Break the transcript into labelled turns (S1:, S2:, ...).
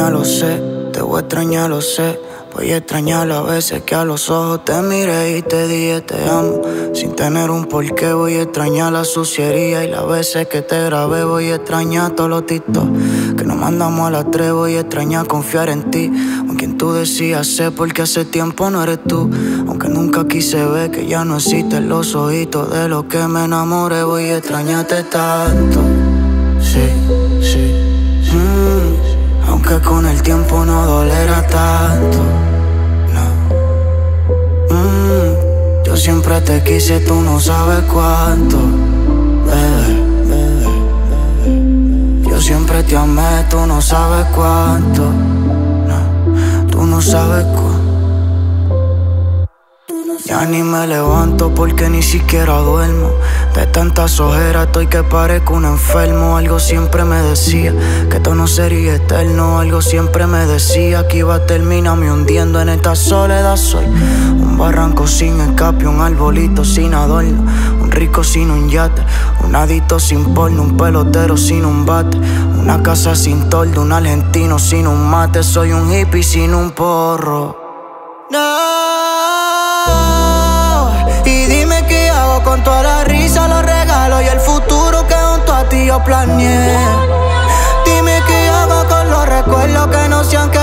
S1: extrañar, lo sé, te voy a extrañar, lo sé. Voy a extrañar las veces que a los ojos te miré y te dije te amo. Sin tener un porqué voy a extrañar la suciería y las veces que te grabé. Voy a extrañar todos los TikTok que nos mandamos a las 3. Voy a extrañar confiar en ti, con quien tú decías ser, porque hace tiempo no eres tú. Aunque nunca quise ver que ya no existen los ojitos de los que me enamoré. Voy a extrañarte tanto, sí, sí. Aunque con el tiempo no dolera tanto, no. Yo siempre te quise, tú no sabes cuánto, bebé, bebé, bebé. Yo siempre te amé, tú no sabes cuánto, no. Tú no sabes cuánto. Ya ni me levanto porque ni siquiera duermo. De tantas ojeras estoy que parezco un enfermo. Algo siempre me decía que esto no sería eterno. Algo siempre me decía que iba a terminarme hundiendo en esta soledad. Soy un barranco sin escape, un arbolito sin adorno, un rico sin un yate, un adicto sin porno, un pelotero sin un bate, una casa sin toldo, un argentino sin un mate. Soy un hippie sin un porro. No. Y dime qué hago con toda la risa, los regalos y el futuro que junto a ti yo planeé. Dime qué hago con los recuerdos que no se han quedado.